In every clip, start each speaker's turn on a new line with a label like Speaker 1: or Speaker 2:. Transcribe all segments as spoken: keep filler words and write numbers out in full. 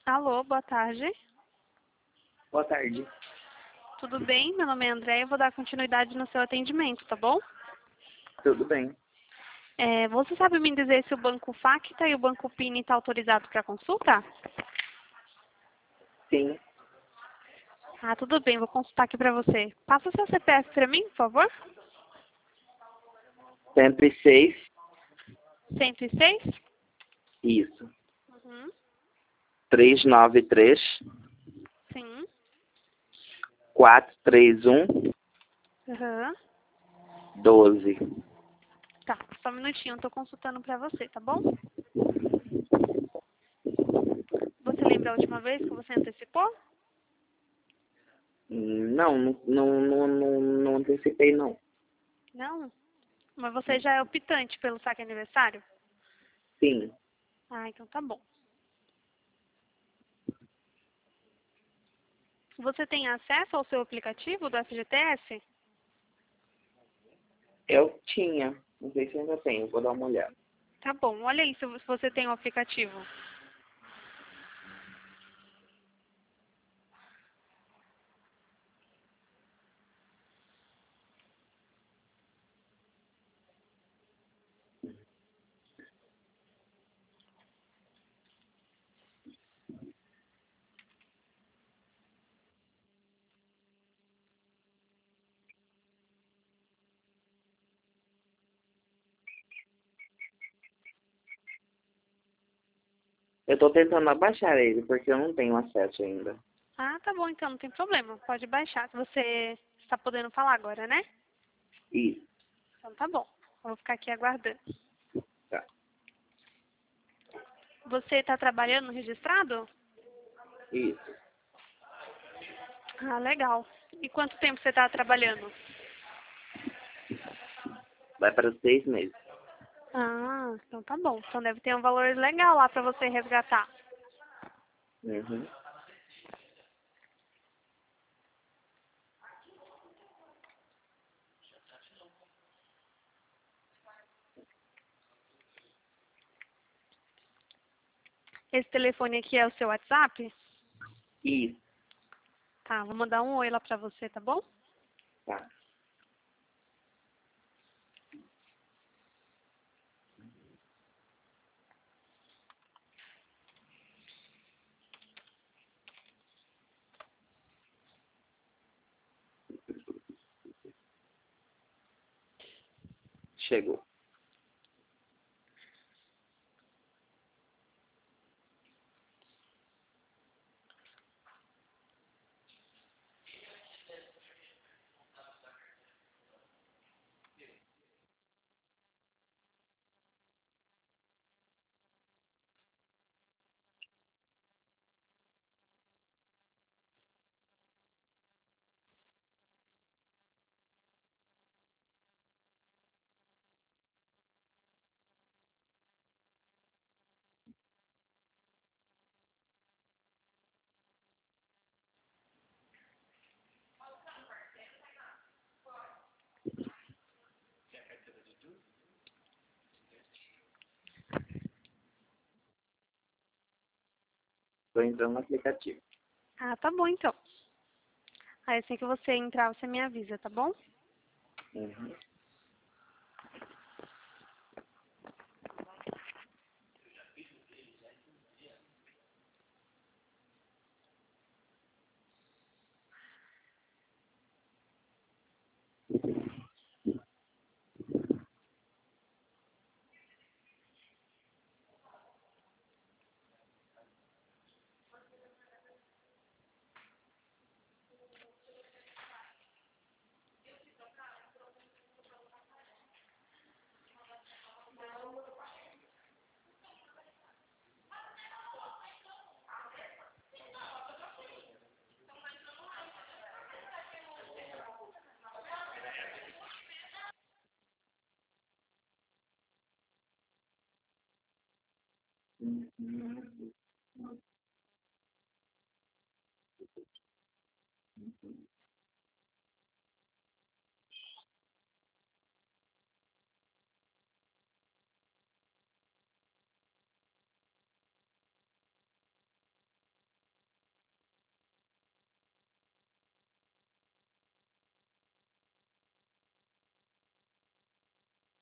Speaker 1: Alô, boa tarde.
Speaker 2: Boa tarde.
Speaker 1: Tudo bem? Meu nome é André. Eu vou dar continuidade no seu atendimento, tá bom?
Speaker 2: Tudo bem?
Speaker 1: É, você sabe me dizer se o Banco Facta e o Banco Pini estão autorizados para consulta?
Speaker 2: Sim.
Speaker 1: Ah, tudo bem. Vou consultar aqui para você. Passa o seu C P F para mim, por favor.
Speaker 2: cento e seis.
Speaker 1: cento e seis?
Speaker 2: Isso.
Speaker 1: Uhum.
Speaker 2: trezentos e noventa e três,
Speaker 1: Sim.
Speaker 2: quatrocentos e trinta e um,
Speaker 1: Uhum.
Speaker 2: doze.
Speaker 1: Tá, só um minutinho. Eu tô consultando para você, tá bom? Você lembra a última vez que você antecipou?
Speaker 2: Não, não, não, não, não, não antecipei, não.
Speaker 1: Não. Mas você já é optante pelo saque aniversário?
Speaker 2: Sim.
Speaker 1: Ah, então tá bom. Você tem acesso ao seu aplicativo do F G T S?
Speaker 2: Eu tinha. Não sei se ainda tenho. Vou dar uma olhada.
Speaker 1: Tá bom, olha aí se se você tem o aplicativo.
Speaker 2: Eu tô tentando abaixar ele, porque eu não tenho acesso ainda.
Speaker 1: Ah, tá bom, então não tem problema. Pode baixar. Se você está podendo falar agora, né?
Speaker 2: Isso.
Speaker 1: Então tá bom. Eu vou ficar aqui aguardando.
Speaker 2: Tá.
Speaker 1: Você está trabalhando no registrado?
Speaker 2: Isso.
Speaker 1: Ah, legal. E quanto tempo você está trabalhando?
Speaker 2: Vai para seis meses.
Speaker 1: Ah, então tá bom. Então deve ter um valor legal lá para você resgatar.
Speaker 2: Uhum.
Speaker 1: Esse telefone aqui é o seu WhatsApp?
Speaker 2: Isso.
Speaker 1: Tá, vou mandar um oi lá para você, tá bom?
Speaker 2: Tá. Chegou. Tô entrando no aplicativo.
Speaker 1: Ah, tá bom então. Aí assim que você entrar, você me avisa, tá bom?
Speaker 2: Uhum. Uhum.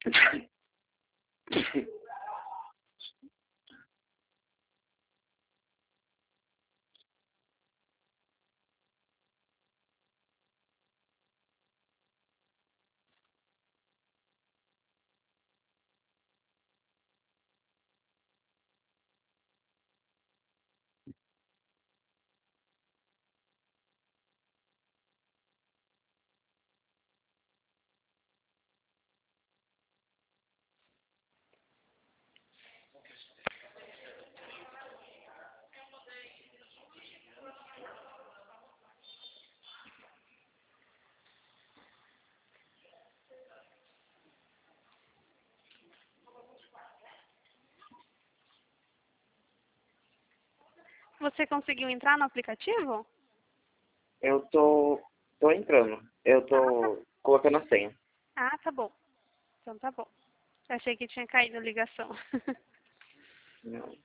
Speaker 1: Você conseguiu entrar no aplicativo?
Speaker 2: Eu tô, tô entrando. Eu tô colocando a senha.
Speaker 1: Ah, tá bom. Então tá bom. Eu achei que tinha caído a ligação.
Speaker 2: Não.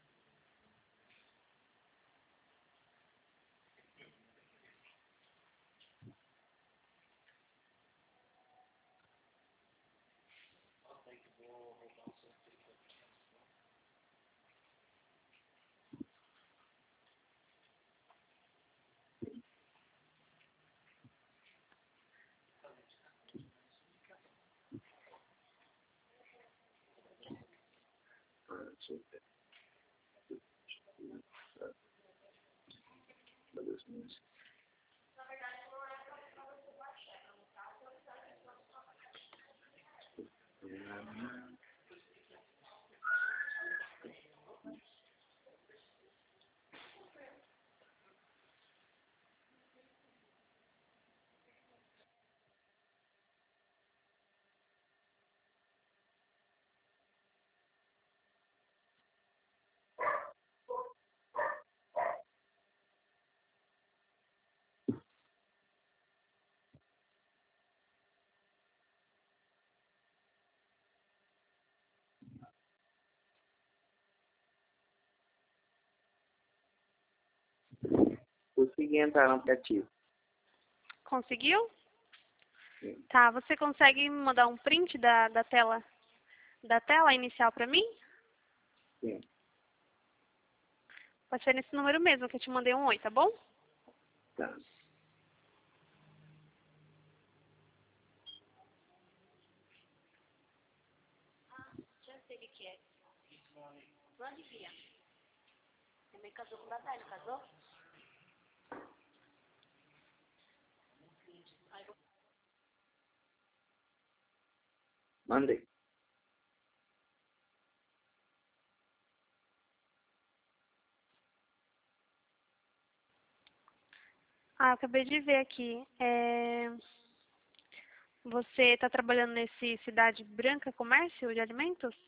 Speaker 2: Consegui entrar no aplicativo.
Speaker 1: Conseguiu?
Speaker 2: Sim.
Speaker 1: Tá, você consegue me mandar um print da, da tela da tela inicial pra mim?
Speaker 2: Sim.
Speaker 1: Pode ser nesse número mesmo que eu te mandei um oi, tá bom?
Speaker 2: Tá.
Speaker 1: Já sei o que é. Não adivinha. Você me casou com o Natália, casou?
Speaker 2: Mandei.
Speaker 1: Ah, eu acabei de ver aqui. É... Você está trabalhando nesse Cidade Branca Comércio de Alimentos?